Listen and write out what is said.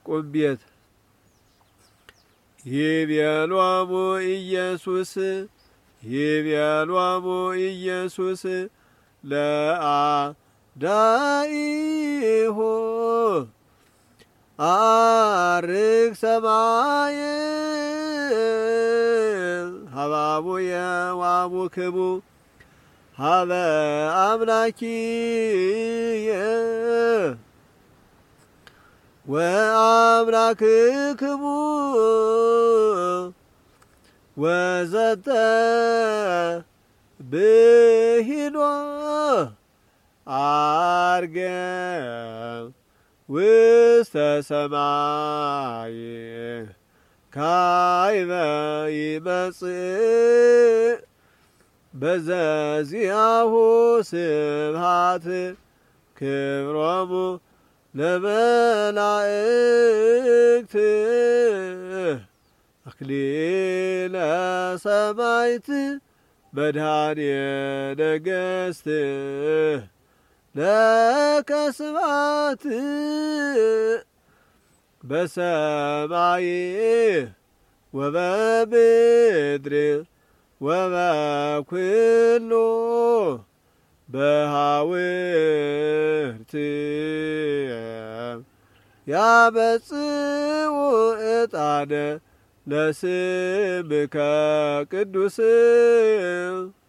ቁም ቤት ይቤሎሙ ኢየሱስ ኢየሱስ ለአዳኢሁ አርግ ሰማየ ሀባቡየ ወአቡክሙ ሀበ አምላኪየ ወአምላክክሙ ወዘተ ብሂሎ አርገ ውስተ ሰማይ ካይበ ይመጽእ በዘዚአሁ ስብሐት ክብሮሙ ለመላእክት አክሊለ ሰማዕት መድኃኒየ ነገሥት ለከ ስብሐት በሰማይ ወበምድር ወበኩሉ በሃውርት ያበጽኡ ዕጣነ ለስምከ ቅዱስ